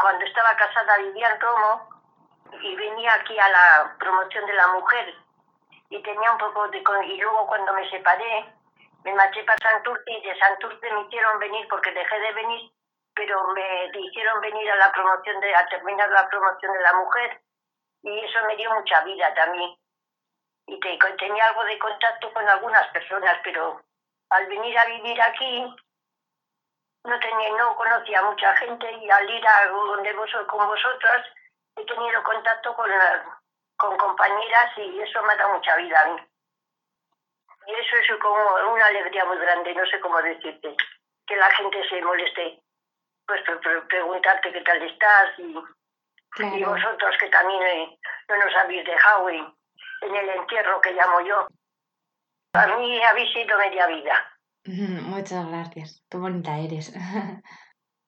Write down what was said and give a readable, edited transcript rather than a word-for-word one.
cuando estaba casada vivía en Romo y venía aquí a la promoción de la mujer y tenía un poco de... Y luego cuando me separé, me marché para Santurce y de Santurce me hicieron venir porque dejé de venir, pero me hicieron venir a terminar la promoción de la mujer y eso me dio mucha vida también. Y tenía algo de contacto con algunas personas, pero al venir a vivir aquí no conocía a mucha gente y al ir a donde con vosotras he tenido contacto con compañeras y eso me ha dado mucha vida a mí. Y eso es como una alegría muy grande, no sé cómo decirte, que la gente se moleste, pues preguntarte qué tal estás Claro. y vosotros que también no nos habéis dejado en el entierro que llamo yo. A mí habéis sido media vida. Muchas gracias. Qué bonita eres.